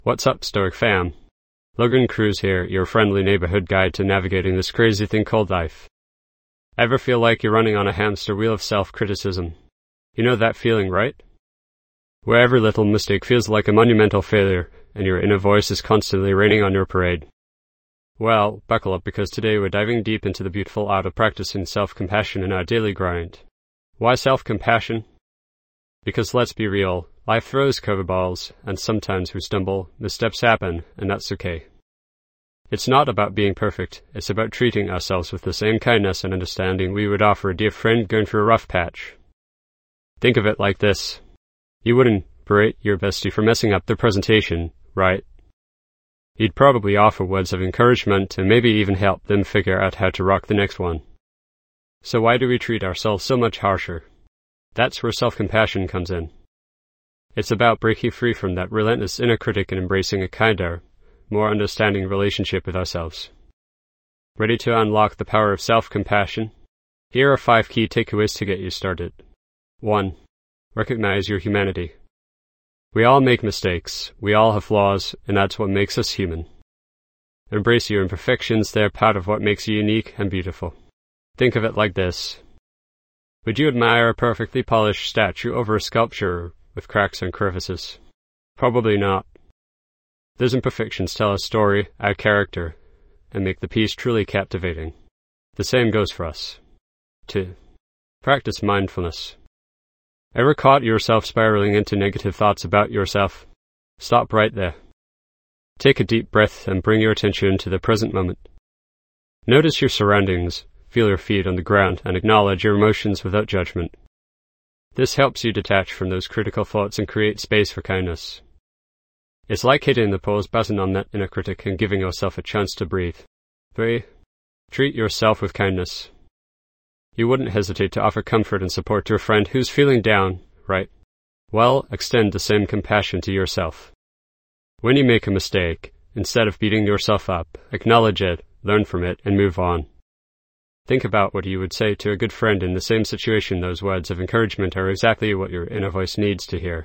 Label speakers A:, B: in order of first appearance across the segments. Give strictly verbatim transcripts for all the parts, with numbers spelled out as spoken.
A: What's up, Stoic fam? Logan Cruz here, your friendly neighborhood guide to navigating this crazy thing called life. Ever feel like you're running on a hamster wheel of self-criticism? You know that feeling, right? Where every little mistake feels like a monumental failure, and your inner voice is constantly raining on your parade. Well, buckle up, because today we're diving deep into the beautiful art of practicing self-compassion in our daily grind. Why self-compassion? Because let's be real, life throws curveballs, and sometimes we stumble, missteps happen, and that's okay. It's not about being perfect, it's about treating ourselves with the same kindness and understanding we would offer a dear friend going through a rough patch. Think of it like this. You wouldn't berate your bestie for messing up their presentation, right? You'd probably offer words of encouragement and maybe even help them figure out how to rock the next one. So why do we treat ourselves so much harsher? That's where self-compassion comes in. It's about breaking free from that relentless inner critic and embracing a kinder, more understanding relationship with ourselves. Ready to unlock the power of self-compassion? Here are five key takeaways to get you started. one. Recognize your humanity. We all make mistakes, we all have flaws, and that's what makes us human. Embrace your imperfections, they're part of what makes you unique and beautiful. Think of it like this. Would you admire a perfectly polished statue over a sculpture with cracks and crevices? Probably not. Those imperfections tell a story, add character, and make the piece truly captivating. The same goes for us. two. Practice mindfulness. Ever caught yourself spiraling into negative thoughts about yourself? Stop right there. Take a deep breath and bring your attention to the present moment. Notice your surroundings, feel your feet on the ground, and acknowledge your emotions without judgment. This helps you detach from those critical thoughts and create space for kindness. It's like hitting the pause button on that inner critic and giving yourself a chance to breathe. three. Treat yourself with kindness. You wouldn't hesitate to offer comfort and support to a friend who's feeling down, right? Well, extend the same compassion to yourself. When you make a mistake, instead of beating yourself up, acknowledge it, learn from it, and move on. Think about what you would say to a good friend in the same situation. Those words of encouragement are exactly what your inner voice needs to hear.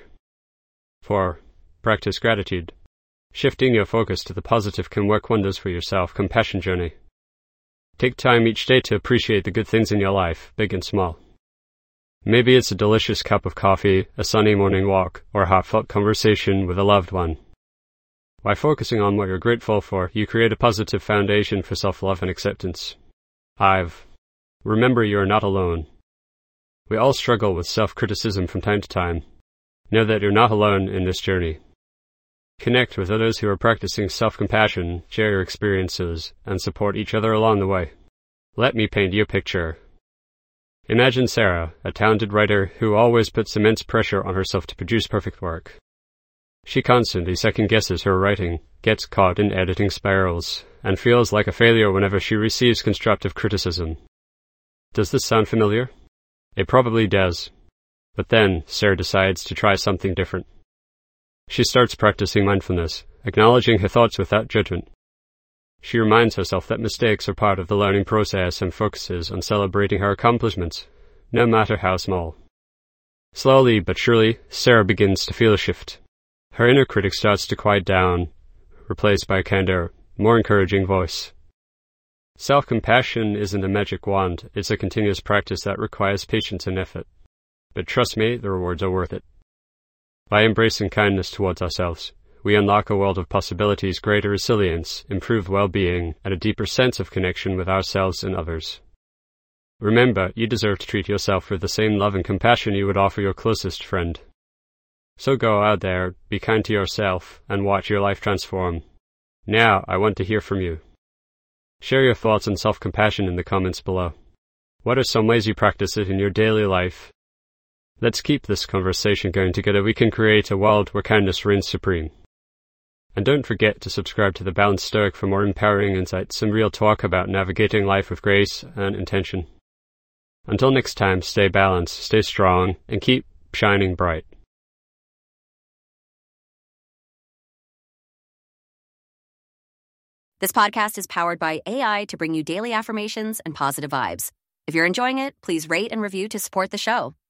A: four. Practice gratitude. Shifting your focus to the positive can work wonders for your self-compassion journey. Take time each day to appreciate the good things in your life, big and small. Maybe it's a delicious cup of coffee, a sunny morning walk, or a heartfelt conversation with a loved one. By focusing on what you're grateful for, you create a positive foundation for self-love and acceptance. five. Remember, you are not alone. We all struggle with self-criticism from time to time. Know that you're not alone in this journey. Connect with others who are practicing self-compassion, share your experiences, and support each other along the way. Let me paint you a picture. Imagine Sarah, a talented writer who always puts immense pressure on herself to produce perfect work. She constantly second-guesses her writing, gets caught in editing spirals, and feels like a failure whenever she receives constructive criticism. Does this sound familiar? It probably does. But then, Sarah decides to try something different. She starts practicing mindfulness, acknowledging her thoughts without judgment. She reminds herself that mistakes are part of the learning process and focuses on celebrating her accomplishments, no matter how small. Slowly but surely, Sarah begins to feel a shift. Her inner critic starts to quiet down, replaced by a kinder, more encouraging voice. Self-compassion isn't a magic wand, it's a continuous practice that requires patience and effort. But trust me, the rewards are worth it. By embracing kindness towards ourselves, we unlock a world of possibilities, greater resilience, improved well-being, and a deeper sense of connection with ourselves and others. Remember, you deserve to treat yourself with the same love and compassion you would offer your closest friend. So go out there, be kind to yourself, and watch your life transform. Now, I want to hear from you. Share your thoughts on self-compassion in the comments below. What are some ways you practice it in your daily life? Let's keep this conversation going together. We can create a world where kindness reigns supreme. And don't forget to subscribe to The Balanced Stoic for more empowering insights and real talk about navigating life with grace and intention. Until next time, stay balanced, stay strong, and keep shining bright.
B: This podcast is powered by A I to bring you daily affirmations and positive vibes. If you're enjoying it, please rate and review to support the show.